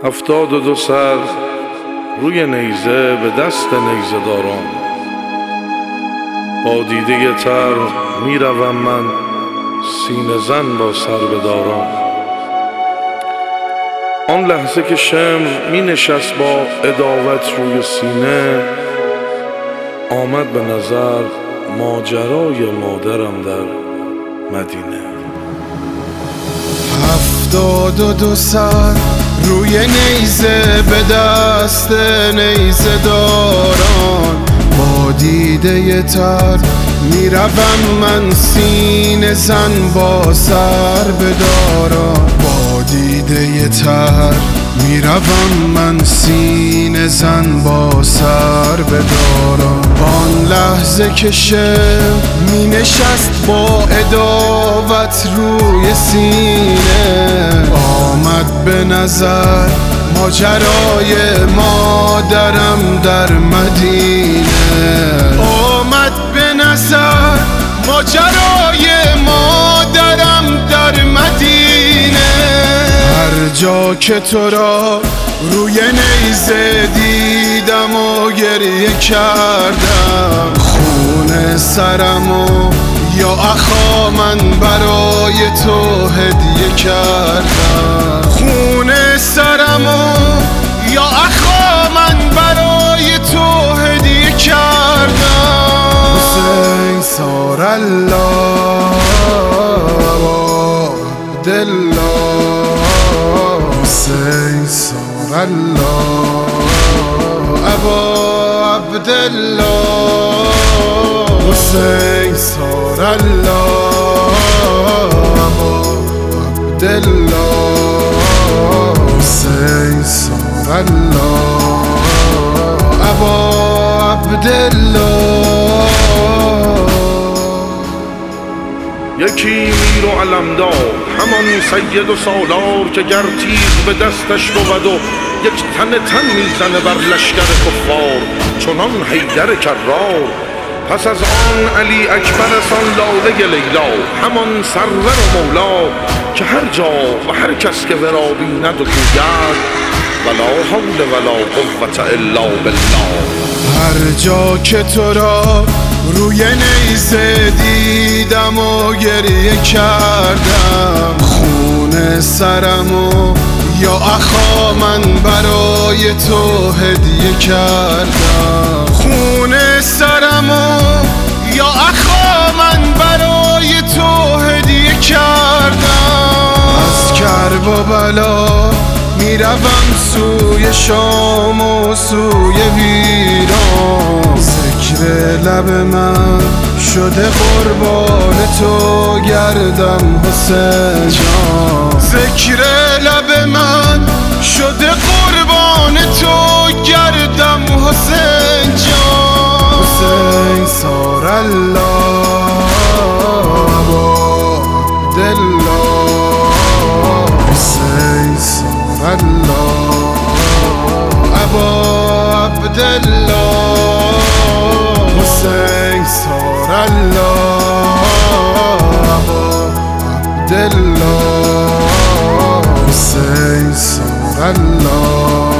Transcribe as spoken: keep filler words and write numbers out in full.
هفتاد و دو سر روی نیزه به دست نیزه دارم، با دیده تر می روم من سینه زن با سر بدارم. آن لحظه که شمر می نشست با عداوت روی سینه، آمد به نظر ماجرای مادرم در مدینه. هفتاد و دو سر روی نیزه به دست نیزه داران، با دیده تر میروم من سینه زن با سر بداران. با دیده تر میروم من سینه زن با سر بداران. آن لحظه که شمر می نشست با عداوت روی سینه، آمد به نظر ماجرای مادرم در مدینه. آمد به نظر ماجرای مادرم در مدینه. هر جا که تو را روی نیزه دیدم و گریه کردم، خون سرمو یا اخا من برای تو هدیه کردم. خون سرمو یا اخا من برای تو هدیه کردم. حسین سار الله عبدالله، حسین سار الله ابا عبدالله، حسین سار الله ابا عبدالله، حسین سار الله ابا عبدالله. یکی میر و علمدار، همان سید و سالار، که گر تیغ به دستش بود و یک تن تن میزنه بر لشکر کفار، چنان حیدر کرار. پس از آن علی اکبر سان لاله لیلا، همان سرور و مولا، که هر جا و هر کس که ورا بیند و گوید ولا حول ولا قوة الا بالله. هر جا که تو را روی نیزه دیدم و گریه کردم، خون سرمو یا اخا من برای تو هدیه کردم. خون سرمو یا اخا من برای تو هدیه کردم. از کرب و بلا میروم سوی شام و سوی ویران، ذکر لب من شده قربان تو گردم حسین جان. ذکر لب من شده قربان تو گردم حسین جان. حسین سار الله ابا عبدالله، حسین سار الله ابا عبدالله، حسین سار الله ابا عبدالله، حسین سار الله